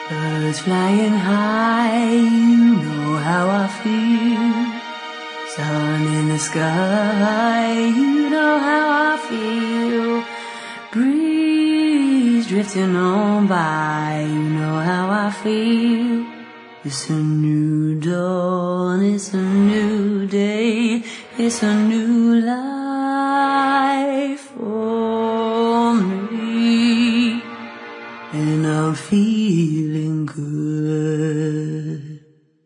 Birds flying high, you know how I feel. Sun in the sky, you know how I feel. Breeze drifting on by, you know how I feel. It's a new dawn, it's a new day, it's a new life for me, and I'm feeling good.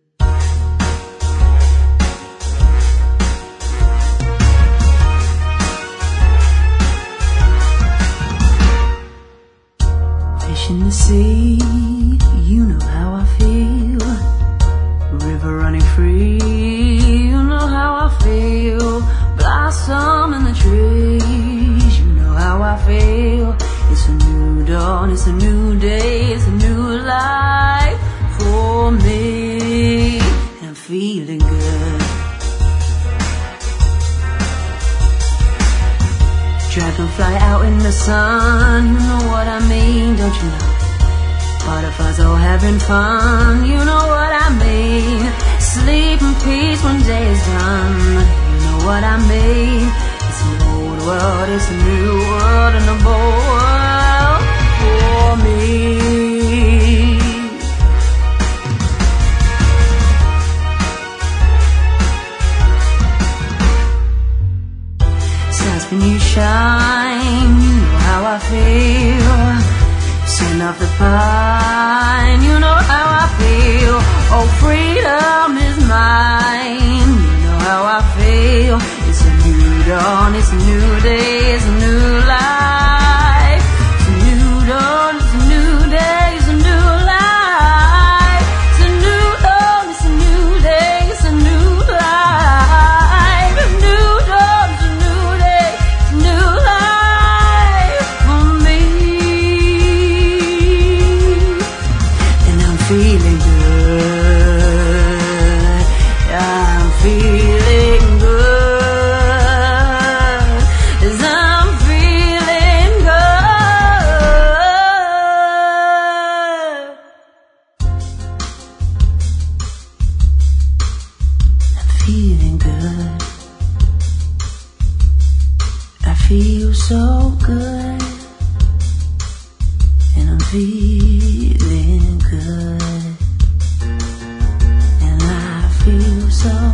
Fish in the sea, you know how I feel. River running free, you know how I feel. Blossom in the trees, you know how I feel. It's a new dawn, it's a new day, it's a new life for me, and I'm feeling good. Dragonfly out in the sun, you know what I mean, don't you know? Butterflies all having fun, you know what I mean. Sleep in peace when day is done, you know what I mean. It's an old world, it's a new world, and a bold world for me. Stars when you shine, you know how I feel. Scent of the pine, you know how I feel. Oh, freedom is mine, you know how I feel. It's a new dawn, it's a new day, it's a new life. It's a new dawn, it's a new day, it's a new life. It's a new dawn, it's a new day, it's a new life. A new dawn, it's a new day, it's a new life for me. Feeling good, I'm feeling good, as I'm feeling good. I'm feeling good, I feel so good, and I'm feeling good, and I feel so